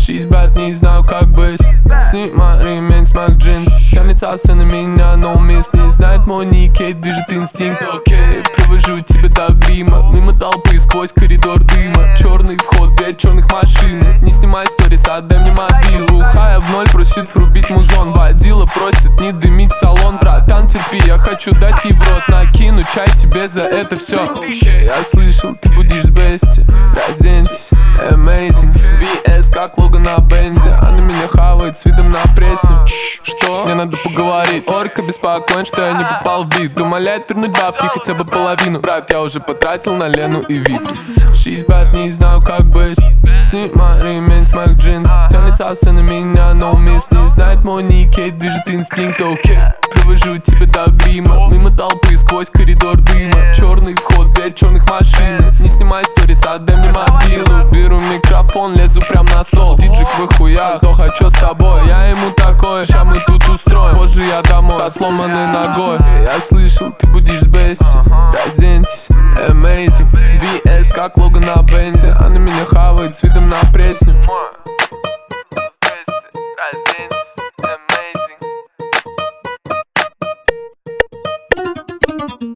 She's bad, не знаю как быть. Снимай ремень с моих джинс. Тянется на меня, но мисс не знает мой никейт. Движет инстинкт, окей. Привожу тебя до грима. Мимо толпы, сквозь коридор дыма. Черный вход, две черных машины. Не снимай сторис, отдай мне мобилу. Хая в ноль, просит врубить музон. Водила просит не дымить салон. Братан, терпи, я хочу дать ей в рот. Накину чай тебе за это все. Я слышал, ты будешь с Бести. Разденьтесь, amazing. VS как лого на бензе. Она меня хавает с видом на пресню. Что? Мне надо поговорить. Орка беспокоен, что я не попал в бит. Умоляет вернуть бабки, хотя бы половину. Брат, я уже потратил на Лену и Випс. She's bad, не знаю как быть. Снимай ремень с моих джинс. Тянется на меня, но мисс не знает мой никейт. Движет инстинкт, окей. Привожу тебя до грима. Мимо толпы, сквозь коридор дыма. Черный вход, две черных машины. Не снимай сторис, отдай мне мобилу. Беру микрофон, лезу прям на стол. Диджик в хуях, кто хочу с тобой. Я ему такое, ща мы тут устроим. Позже я домой, со сломанной ногой. Я слышал, ты будешь с Бести. Разденьтесь, amazing. VS как лого на бензе. Она меня хавает с видом на пресню. Разденьтесь.